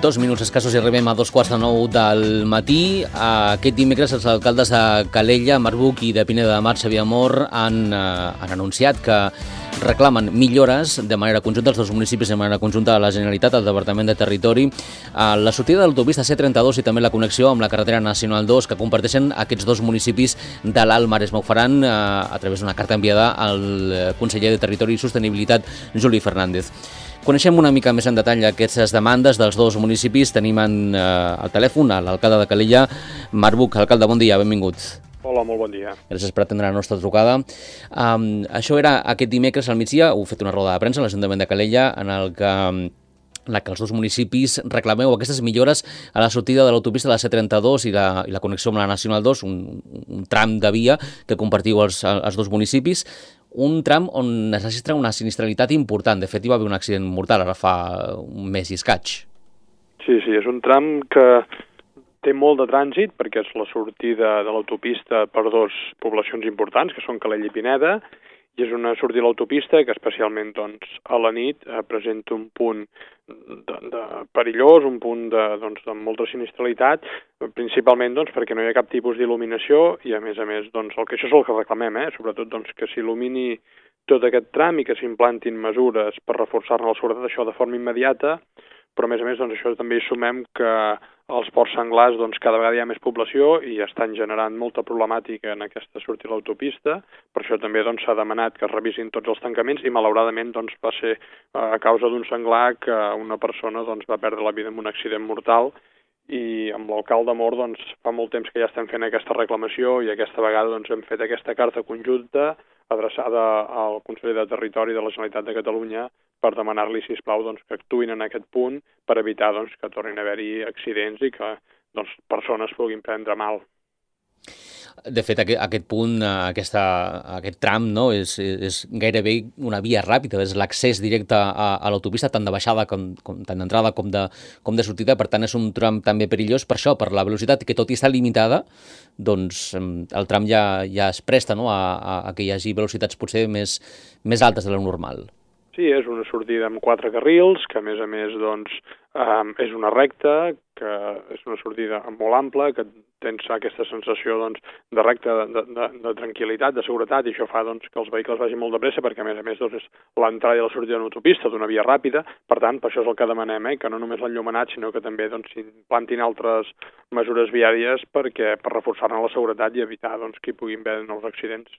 2 minuts escassos i arribem a 2:45 del matí. Aquest dimecres els alcaldes de Calella, Marbuc i de Pineda de Mar, Xavier Amor, han anunciat que reclamen millores de manera conjunta als dos municipis, de manera conjunta a la Generalitat, al Departament de Territori, la sortida de l'autopista C32 i també la connexió amb la carretera Nacional 2 que comparteixen aquests dos municipis de l'Alt Maresme. Ho faran a través d'una carta enviada al conseller de Territori i Sostenibilitat, Juli Fernández. Coneixem una mica més en detall aquestes demandes dels dos municipis. Tenim al telèfon l'alcalde de Calella, Marbuc. Alcalde, bon dia, benvingut. Hola, molt bon dia. Gràcies per atendre la nostra trucada. Això era aquest dimecres al migdia. Heu fet una roda de premsa a l'Ajuntament de Calella en la que els dos municipis reclameu aquestes millores a la sortida de l'autopista de la C32 i la connexió amb la Nacional 2, un tram de via que compartiu els dos municipis. Un tram on es registra una sinistralitat important. De fet, hi va haver un accident mortal ara fa un mes i escaig. Sí, és un tram que té molt de trànsit perquè és la sortida de l'autopista per dues poblacions importants, que són Calella i Pineda, i és una sortida de l'autopista que especialment a la nit presenta un punt perillós, un punt de molta sinistralitat, principalment perquè no hi ha cap tipus d'il·luminació i a més això és el que reclamem, sobretot que s'il·lumini tot aquest tram i que s'implantin mesures per reforçar-ne la seguretat, això de forma immediata, però a més això també hi sumem que als ports senglars cada vegada hi ha més població i estan generant molta problemàtica en aquesta sortida de l'autopista. Per això també s'ha demanat que es revisin tots els tancaments i malauradament va ser a causa d'un senglar que una persona va perdre la vida en un accident mortal. I amb l'alcalde Amor fa molt temps que ja estem fent aquesta reclamació i aquesta vegada hem fet aquesta carta conjunta adreçada al conseller de Territori de la Generalitat de Catalunya per demanar-li, sisplau, que actuïn en aquest punt per evitar que tornin a haver-hi accidents i que persones puguin prendre mal. De fet, aquest punt, aquest tram, no, és gairebé una via ràpida, és l'accés directe a l'autopista, tant de baixada tant d'entrada com de sortida, per tant és un tram també perillós per això, per la velocitat, que tot i estar limitada, el tram ja es presta a que hi hagi velocitats potser més altes de lo normal. Sí, és una sortida amb 4 carrils, que a més és una recta, que és una sortida molt ampla, que tens aquesta sensació de recta, de tranquil·litat, de seguretat, i això fa que els vehicles vagin molt de pressa, perquè a més és l'entrada i la sortida d'una autopista, d'una via ràpida. Per tant, per això és el que demanem, que no només l'enllumenat, sinó que també s'implantin altres mesures viàries per reforçar-ne la seguretat i evitar que hi puguin haver nous accidents.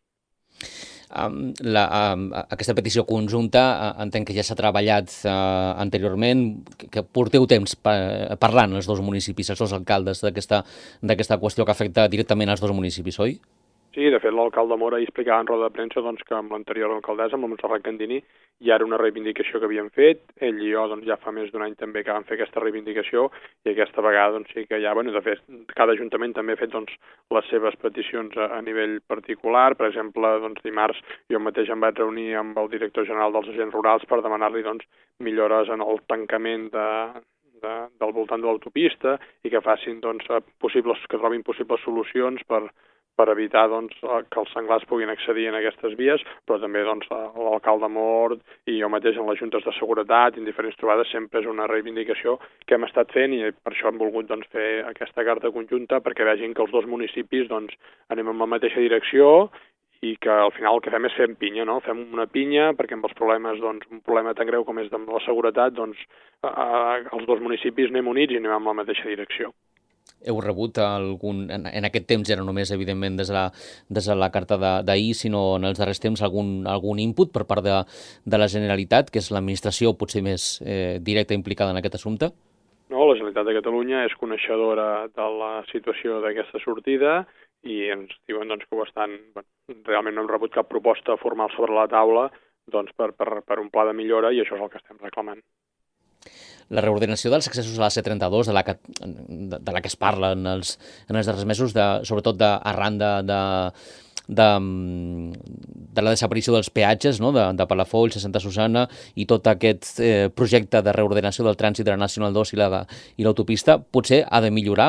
Aquesta petició conjunta entenc que ja s'ha treballat anteriorment, que porteu temps parlant els dos municipis, els dos alcaldes d'aquesta qüestió que afecta directament als dos municipis, oi? Sí, de fet l'alcalde Mora hi explicava en roda de premsa que amb l'anterior alcaldessa, amb la Montserrat Candini, ja era una reivindicació que havíem fet. Ell i jo ja fa més d'un any també que vam fer aquesta reivindicació i aquesta vegada sí que ja, de fet, cada ajuntament també ha fet les seves peticions a nivell particular. Per exemple, dimarts jo mateix em vaig reunir amb el director general dels agents rurals per demanar-li millores en el tancament del voltant de l'autopista i que facin que trobin possibles solucions per evitar que els senglars puguin accedir en aquestes vies, però també l'alcalde Mort i jo mateix en les juntes de seguretat i en diferents trobades sempre és una reivindicació que hem estat fent i per això hem volgut fer aquesta carta conjunta perquè vegin que els dos municipis anem en la mateixa direcció i que al final el que fem és fer pinya, no? Fem una pinya perquè amb els problemes, un problema tan greu com és de la seguretat, els dos municipis anem units i anem en la mateixa direcció. Heu rebut en aquest temps, ja no només, evidentment, des de la carta d'ahir, sinó en els darrers temps, algun input per part de la Generalitat, que és l'administració potser més directa implicada en aquest assumpte? No, la Generalitat de Catalunya és coneixedora de la situació d'aquesta sortida i ens diuen que ho estan... Realment no hem rebut cap proposta formal sobre la taula per un pla de millora i això és el que estem reclamant. La reordenació dels accessos a la C32, de la que es parla en els darrers mesos, sobretot arran de la desaparició dels peatges, no? de Palafolls a Santa Susana i tot aquest projecte de reordenació del trànsit de la Nacional 2 i l'autopista, potser ha de millorar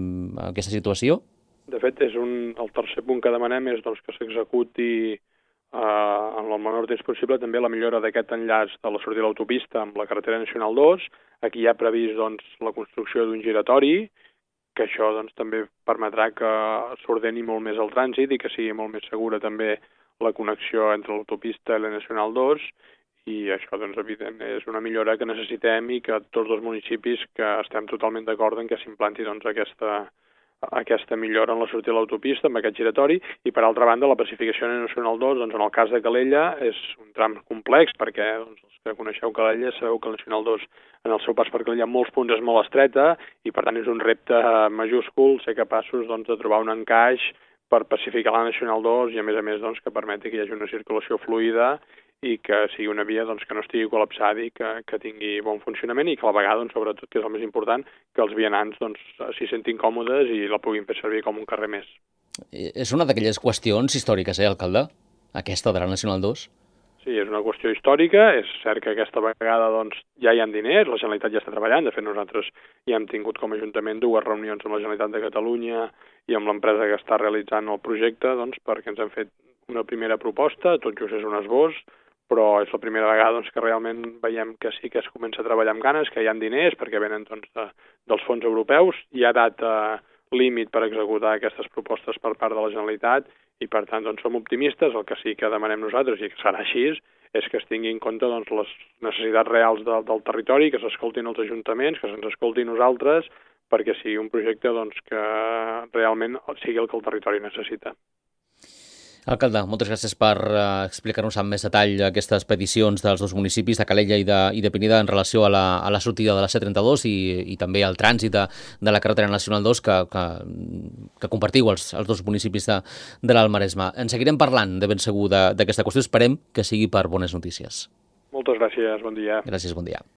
aquesta situació? De fet, el tercer punt que demanem és que s'executi en el menor temps possible també la millora d'aquest enllaç de la sortida de l'autopista amb la carretera nacional 2. Aquí hi ha previst doncs, la construcció d'un giratori, que això doncs, també permetrà que s'ordeni molt més el trànsit i que sigui molt més segura també la connexió entre l'autopista i la nacional 2, i això, doncs, evident, és una millora que necessitem i que tots els municipis que estem totalment d'acord en que s'implanti doncs, aquesta millora en la sortida de l'autopista, amb aquest giratori, i per altra banda la pacificació nacional 2, doncs en el cas de Calella és un tram complex perquè doncs, els que coneixeu Calella sabeu que el nacional 2 en el seu pas per Calella en molts punts és molt estreta i per tant és un repte majúscul ser capaços doncs, de trobar un encaix per pacificar la nacional 2 i a més doncs, que permeti que hi hagi una circulació fluida i que sigui una via doncs, que no estigui col·lapsada i que tingui bon funcionament i que a la vegada, doncs, sobretot, que és el més important, que els vianants doncs, s'hi sentin còmodes i la puguin fer servir com un carrer més. És una d'aquelles qüestions històriques, alcalde? Aquesta de la Nacional 2? Sí, és una qüestió històrica. És cert que aquesta vegada doncs, ja hi ha diners, la Generalitat ja està treballant. De fet, nosaltres ja hem tingut com a Ajuntament 2 reunions amb la Generalitat de Catalunya i amb l'empresa que està realitzant el projecte doncs, perquè ens han fet una primera proposta, tot just és un esbós, però és la primera vegada doncs, que realment veiem que sí que es comença a treballar amb ganes, que hi ha diners perquè venen doncs, dels fons europeus, hi ha data límit per executar aquestes propostes per part de la Generalitat i per tant doncs, som optimistes. El que sí que demanem nosaltres i que serà així és que es tingui en compte doncs, les necessitats reals del territori, que s'escoltin els ajuntaments, que se'ns escolti nosaltres, perquè sigui un projecte doncs, que realment sigui el que el territori necessita. Alcalde, moltes gràcies per explicar-nos amb més detall aquestes peticions dels dos municipis de Calella i de Pineda en relació a la sortida de la C32 i també al trànsit de la carretera nacional 2 que compartiu els dos municipis de l'Alt Maresme. En seguirem parlant de ben segur d'aquesta qüestió. Esperem que sigui per bones notícies. Moltes gràcies, bon dia. Gràcies, bon dia.